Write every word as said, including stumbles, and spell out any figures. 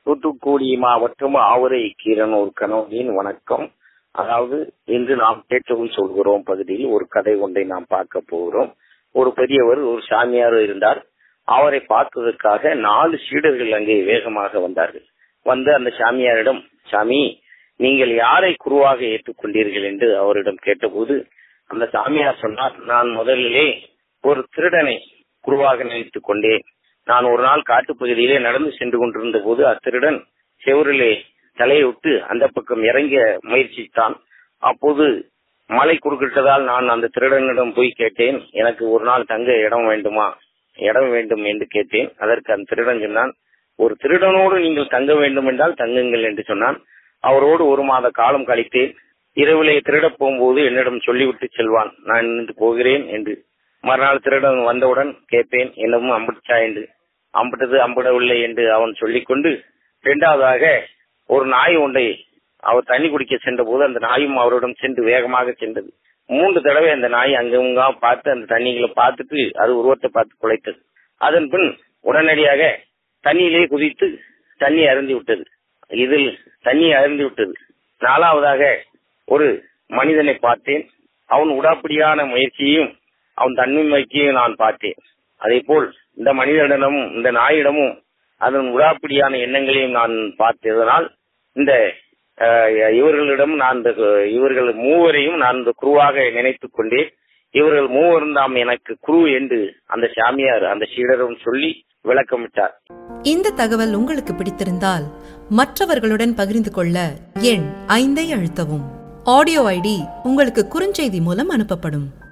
தூத்துக்குடி மாவட்டம் ஆவரை கீரனூர் கணவனின் வணக்கம். அதாவது இன்று நாம் கேட்டவும் சொல்கிறோம் பகுதியில் ஒரு கதை ஒன்றை நாம் பார்க்க போகிறோம். ஒரு பெரியவர் ஒரு சாமியார் இருந்தார். அவரை பார்ப்பதற்காக நாலு சீடர்கள் அங்கே வேகமாக வந்தார்கள். வந்து அந்த சாமியாரிடம், சாமி நீங்கள் யாரை குருவாக ஏற்றுக்கொண்டீர்கள் என்று அவரிடம் கேட்டபோது அந்த சாமியார் சொன்னார், நான் முதலிலே ஒரு திருடனை குருவாக நினைத்துக் கொண்டேன். நான் ஒரு நாள் காட்டுப்பகுதியிலே நடந்து சென்று கொண்டிருந்த போது அத்திருடன் செவரிலே தலையிட்டு அந்த பக்கம் இறங்க முயற்சித்தான். அப்போது மழை குறுக்கிட்டதால் நான் அந்த திருடனிடம் போய் கேட்டேன், எனக்கு ஒரு நாள் தங்க இடம் வேண்டுமா இடம் வேண்டும் என்று கேட்டேன். அதற்கு அந்த திருடன் சொன்னான், ஒரு திருடனோடு நீங்கள் தங்க வேண்டும் என்றால் தங்குங்கள் என்று சொன்னான். அவரோடு ஒரு மாத காலம் கழித்தேன். இரவிலே திருடப் போகும்போது என்னிடம் சொல்லிவிட்டு செல்வான், நான் நின்று போகிறேன் என்று. மறுநாள் திருடன் வந்தவுடன் கேட்பேன், என்னமும் அம்பிட்டா என்று. அம்பிட்டது அம்பிடவில்லை என்று அவன் சொல்லிக்கொண்டு இரண்டாவதாக ஒரு நாய் ஒன்றை அவர் தண்ணி குடிக்க சென்ற போது அந்த நாயும் அவரிடம் சென்று வேகமாக சென்றது. மூன்று தடவை அந்த நாய் அங்கங்க பார்த்து அந்த தண்ணிகளை பார்த்துட்டு அது உருவத்தை பார்த்து குலைத்தது. அதன் பின் உடனடியாக தண்ணியிலே குதித்து தண்ணி அருந்தி விட்டது. இதில் தண்ணி அருந்தி விட்டது. நாலாவதாக ஒரு மனிதனை பார்த்தேன். அவன் உடாப்படியான முயற்சியையும் அவன் தன்மையையும் நான் பார்த்தேன். அதே போல் இந்த மனிதனிடமும் இந்த நாயிடமும் அதன் உடாப்படியான எண்ணங்களையும் நான் பார்த்ததனால் இந்த இவர்களிடம் நான் இவர்கள் மூவரையும் நான் இந்த குருவாக நினைத்துக் கொண்டேன். இவர்கள் மூவரும் தாம் எனக்கு குரு என்று அந்த சாமியார் அந்த சீடரும் சொல்லி விளக்கமிட்டார். இந்த தகவல் உங்களுக்கு பிடித்திருந்தால் மற்றவர்களுடன் பகிர்ந்து கொள்ள எண் ஐந்தை அழுத்தவும். ஆடியோ ஐடி உங்களுக்கு குறுஞ்செய்தி மூலம் அனுப்பப்படும்.